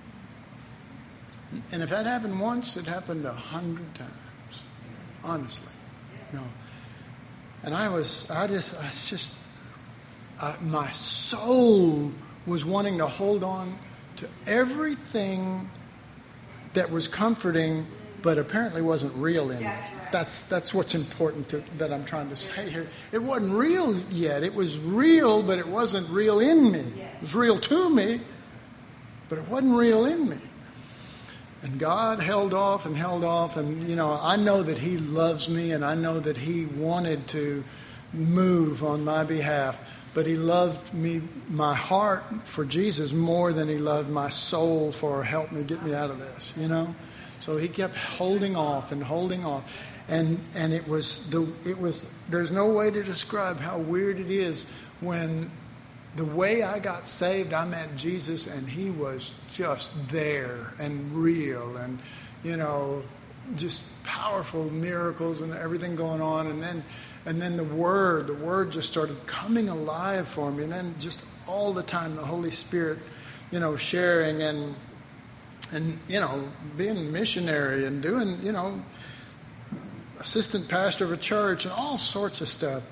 And if that happened once, it happened a hundred times. Honestly. You know. And I was, I just, I just, uh, my soul was wanting to hold on to everything that was comforting, but apparently wasn't real in me. That's right. That's that's what's important to, that I'm trying to say here. It wasn't real yet. It was real, but it wasn't real in me. It was real to me, but it wasn't real in me. And God held off and held off. And, you know, I know that He loves me and I know that He wanted to move on my behalf. But He loved me, my heart for Jesus more than He loved my soul for help me, get me out of this, you know. So He kept holding off and holding off. And and it was, the it was, there's no way to describe how weird it is when the way I got saved, I met Jesus and He was just there and real and, you know, just powerful miracles and everything going on. And then and then the Word, the Word just started coming alive for me. And then just all the time the Holy Spirit, you know, sharing and, and you know, being a missionary and doing, you know, assistant pastor of a church and all sorts of stuff.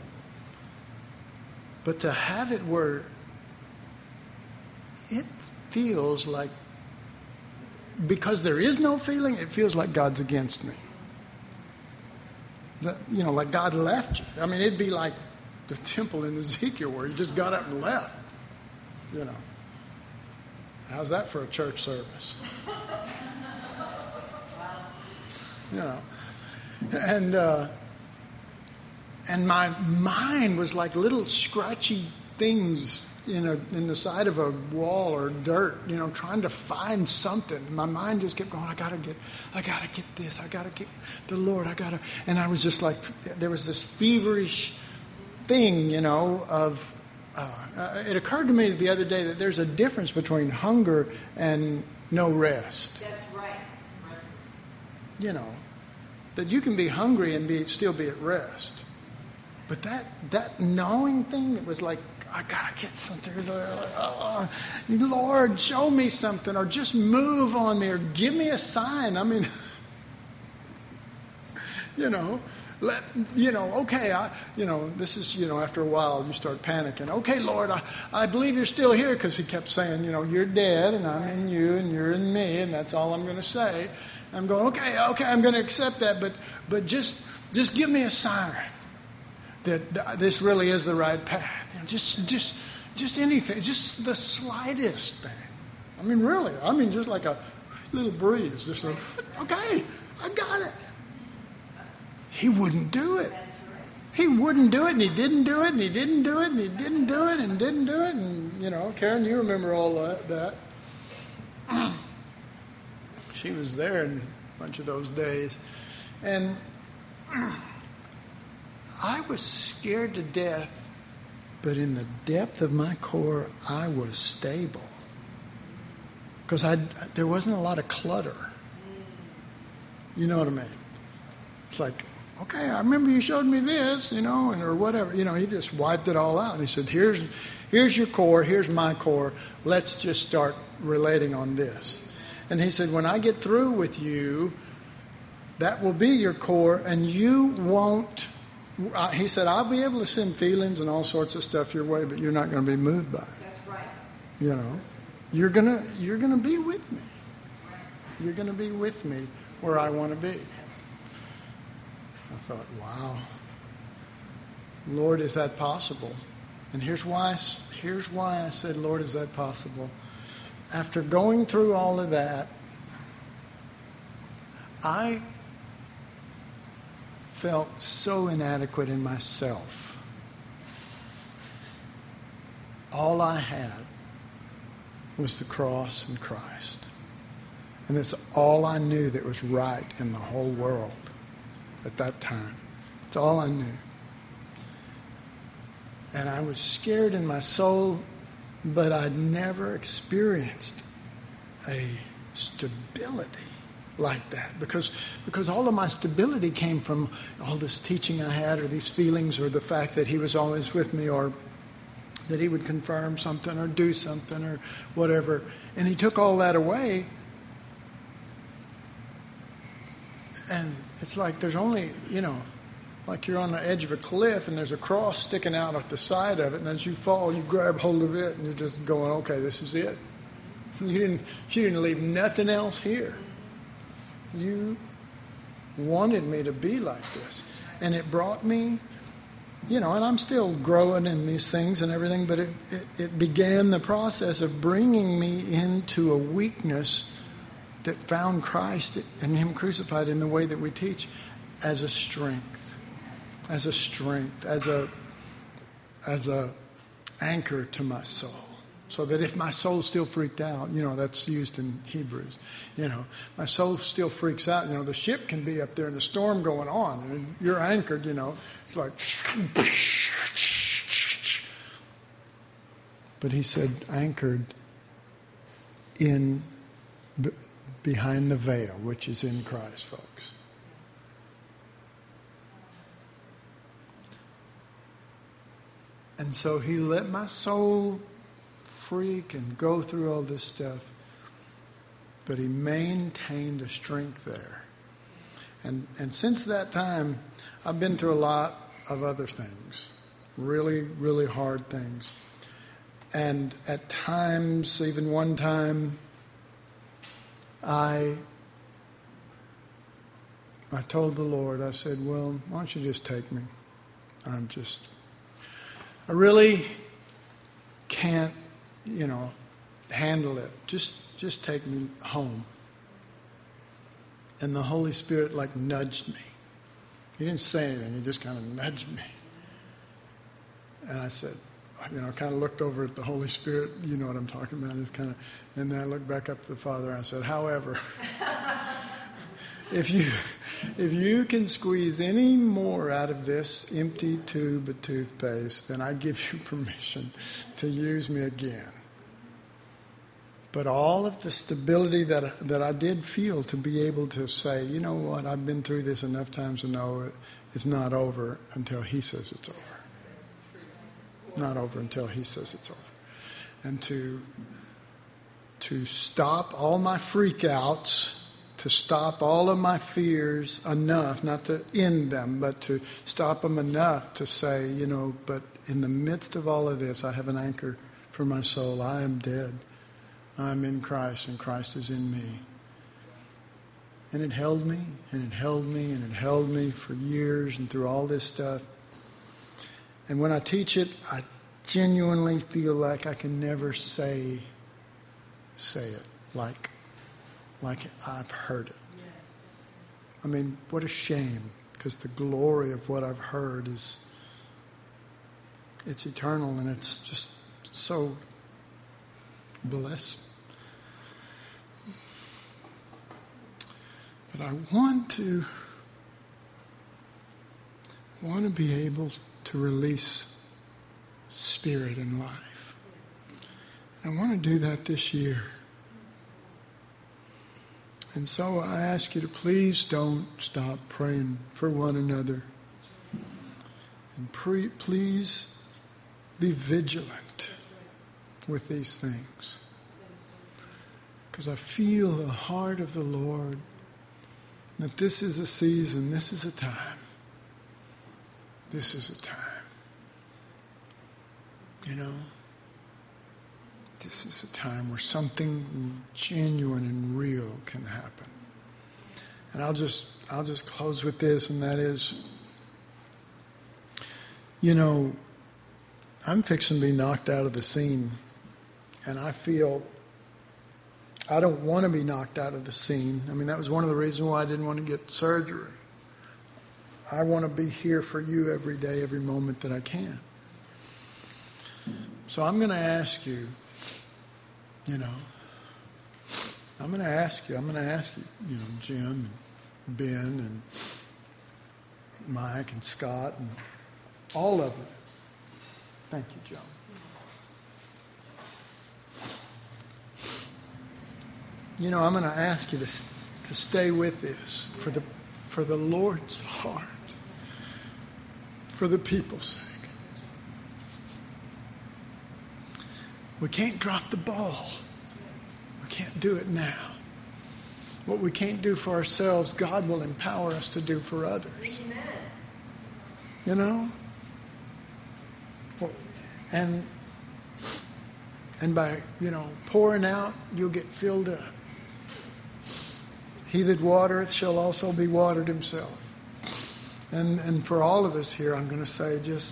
But to have it where it feels like, because there is no feeling, it feels like God's against me. That, you know, like God left you. I mean, it'd be like the temple in Ezekiel where He just got up and left. You know. How's that for a church service? You know. And uh, and my mind was like little scratchy things, you know, in the side of a wall or dirt, you know, trying to find something. My mind just kept going, I gotta get, I gotta get this, I gotta get the Lord, I gotta, and I was just like, there was this feverish thing, you know, of, uh, uh, it occurred to me the other day that there's a difference between hunger and no rest. That's right. You know, that you can be hungry and be still be at rest. But that that gnawing thing that was like, I gotta get something. It was like, oh, Lord, show me something, or just move on me, or give me a sign. I mean, you know, let you know. Okay, I, you know, this is, you know, after a while you start panicking. Okay, Lord, I, I believe you're still here, because He kept saying, you know, you're dead, and I'm in you, and you're in me, and that's all I'm going to say. I'm going, okay, okay, I'm going to accept that, but but just just give me a sign that this really is the right path. You know, just, just, just anything, just the slightest thing. I mean, really, I mean, just like a little breeze, just like, okay, I got it. He wouldn't do it. He wouldn't do it, and He didn't do it, and He didn't do it, and He didn't do it, and didn't do it, and, you know, Karen, you remember all that. that. she was there in a bunch of those days. And I was scared to death, but in the depth of my core, I was stable. Because I there wasn't a lot of clutter. You know what I mean? It's like, okay, I remember you showed me this, you know, and or whatever. You know, he just wiped it all out. And he said, here's here's your core, here's my core. Let's just start relating on this. And he said, when I get through with you, that will be your core, and you won't, uh, he said, I'll be able to send feelings and all sorts of stuff your way, but you're not going to be moved by it. That's right. You know, you're going to you're going to be with me. You're going to be with me where I want to be. I thought, wow, Lord, is that possible? And here's why, here's why I said, Lord, is that possible? After going through all of that, I felt so inadequate in myself. All I had was the cross and Christ. And it's all I knew that was right in the whole world at that time. It's all I knew. And I was scared in my soul, but I'd never experienced a stability like that. Because, because all of my stability came from all this teaching I had, or these feelings, or the fact that he was always with me, or that he would confirm something or do something or whatever. And he took all that away. And it's like there's only, you know, like you're on the edge of a cliff and there's a cross sticking out at the side of it, and as you fall, you grab hold of it and you're just going, okay, this is it. You didn't, you didn't leave nothing else here. You wanted me to be like this. And it brought me, you know, and I'm still growing in these things and everything, but it, it, it began the process of bringing me into a weakness that found Christ and Him crucified in the way that we teach as a strength, as a strength, as a as a anchor to my soul. So that if my soul still freaked out, you know, that's used in Hebrews, you know, my soul still freaks out, you know, the ship can be up there and the storm going on and you're anchored, you know, it's like, but he said anchored in b- behind the veil, which is in Christ, folks. And so he let my soul freak and go through all this stuff, but he maintained a strength there. And and since that time, I've been through a lot of other things, really, really hard things. And at times, even one time, I I told the Lord, I said, well, why don't you just take me? I'm just, I really can't, you know, handle it. Just just take me home. And the Holy Spirit like nudged me. He didn't say anything, he just kind of nudged me. And I said, you know, kind of looked over at the Holy Spirit, you know what I'm talking about, it's kind of, and then I looked back up to the Father and I said, however, if you if you can squeeze any more out of this empty tube of toothpaste, then I give you permission to use me again. But all of the stability that that I did feel to be able to say, you know what, I've been through this enough times to know it, it's not over until He says it's over. Not over until He says it's over. And to to stop all my freakouts, to stop all of my fears enough, not to end them, but to stop them enough to say, you know, but in the midst of all of this, I have an anchor for my soul. I am dead. I'm in Christ, and Christ is in me. And it held me, and it held me, and it held me for years and through all this stuff. And when I teach it, I genuinely feel like I can never say, say it like, like I've heard it. I mean, what a shame, because the glory of what I've heard is, it's eternal, and it's just so blessed. But I want to want to be able to release spirit and life. And I want to do that this year. And so I ask you to please don't stop praying for one another. And pre- please be vigilant with these things. Because I feel the heart of the Lord that this is a season, this is a time. This is a time. You know, this is a time where something genuine and real can happen. And I'll just I'll just close with this, and that is, you know, I'm fixing to be knocked out of the scene, and I feel I don't want to be knocked out of the scene. I mean, that was one of the reasons why I didn't want to get surgery. I want to be here for you every day, every moment that I can. So I'm going to ask you, you know, I'm going to ask you, I'm going to ask you, you know, Jim and Ben and Mike and Scott and all of them. Thank you, John. You know, I'm going to ask you to, to stay with this for the for the Lord's heart, for the people's sake. We can't drop the ball. We can't do it now. What we can't do for ourselves, God will empower us to do for others. Amen. You know? And and by, you know, pouring out, you'll get filled up. He that watereth shall also be watered himself. And and for all of us here, I'm going to say just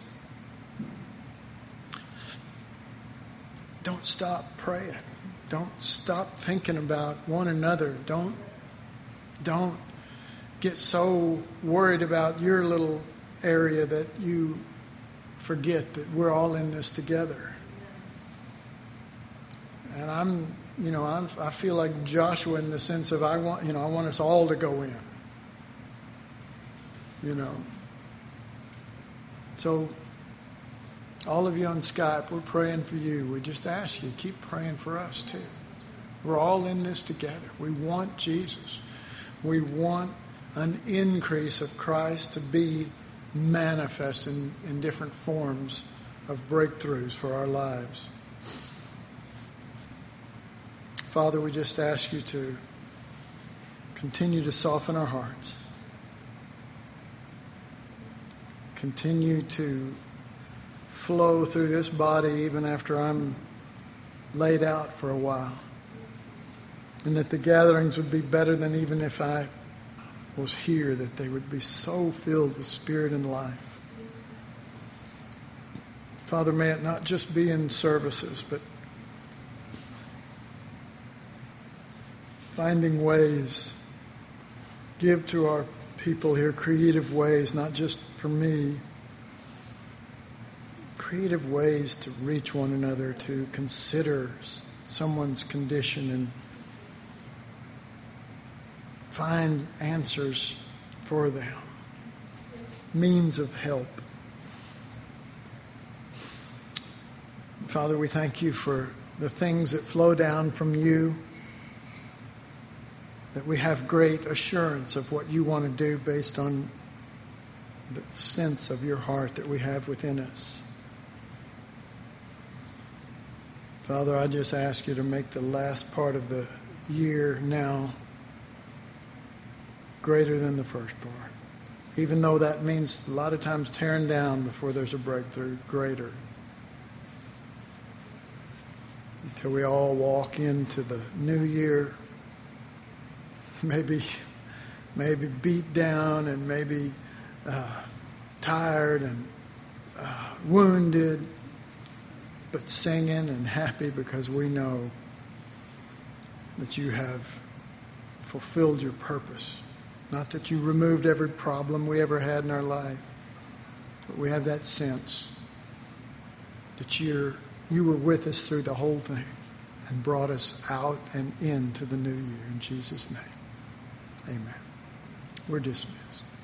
don't stop praying. Don't stop thinking about one another. Don't don't get so worried about your little area that you forget that we're all in this together. And I'm, you know, I'm, I feel like Joshua in the sense of I want, you know, I want us all to go in. You know. So, all of you on Skype, we're praying for you. We just ask you, keep praying for us too. We're all in this together. We want Jesus. We want an increase of Christ to be manifest in, in different forms of breakthroughs for our lives. Father, we just ask you to continue to soften our hearts. Continue to flow through this body even after I'm laid out for a while. And that the gatherings would be better than even if I was here, that they would be so filled with spirit and life. Father, may it not just be in services, but finding ways, give to our people here creative ways, not just for me, creative ways to reach one another, to consider someone's condition and find answers for them, means of help. Father, we thank you for the things that flow down from you, that we have great assurance of what you want to do based on the sense of your heart that we have within us. Father, I just ask you to make the last part of the year now greater than the first part. Even though that means a lot of times tearing down before there's a breakthrough, greater. Until we all walk into the new year, maybe, maybe beat down and maybe uh, tired and uh, wounded, but singing and happy because we know that you have fulfilled your purpose. Not that you removed every problem we ever had in our life, but we have that sense that you're, you were with us through the whole thing and brought us out and into the new year. In Jesus' name, amen. We're dismissed.